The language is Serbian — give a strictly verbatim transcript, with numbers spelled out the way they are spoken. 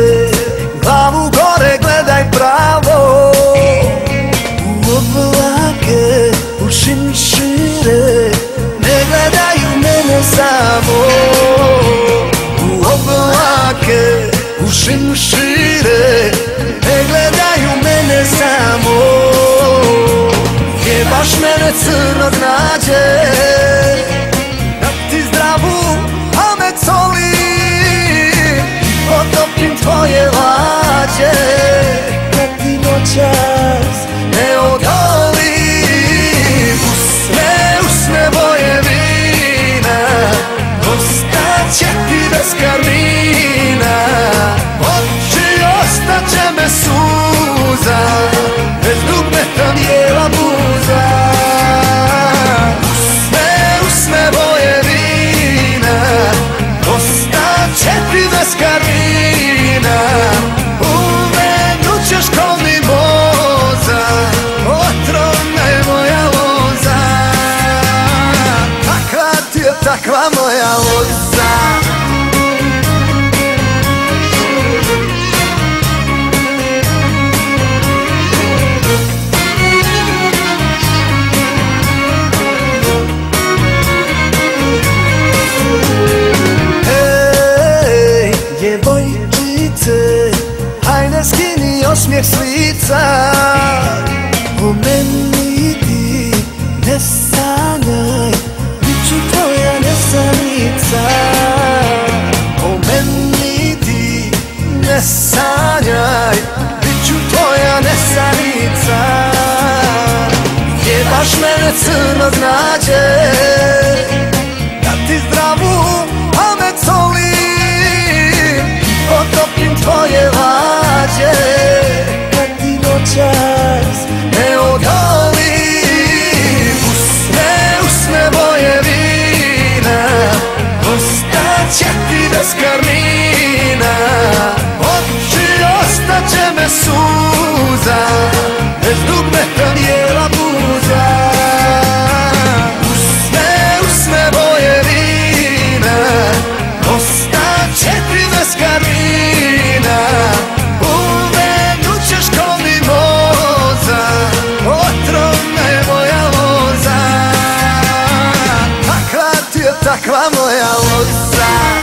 glavu gore gledaj pravo. U oblake, u šinšire, ne gledaju mene samo. U oblake, u šinšire, ne gledaju mene samo. Gdje baš mene crnog nađe, da ti zdravu pamet solim, potopim tvoje lađe, da ti noćas ne odolim. Usne, usne boje vina, ostaće ti bez karmina. Oči ostaće me suza, bez dugmeta bijela buza. Usne, usne boje vina, ostaće ti bez karmina. U menu ćeš ko mimoza, otrovna je moja loza. Takva ti je takva moja loza. Djevojčice, hajde skini osmijeh s lica. O meni ti ne sanjaj, bit ću tvoja nesanica. O meni ti ne sanjaj, bit ću tvoja nesanica. Gdje baš mene crnog nađe, da ti zdravu pamet solim, potopim tvoje lađe, kad ti noćas ne odolim. Usne, usne boje vina, ostaće ti bez karmina. Oči ostaće me suza, bez dugmeta bijela buza. Usne, usne boje vina, ostaće ti bez karmina. U menu ćeš ko mimoza, otrovna je moja loza. Takva ti je takva moja loza.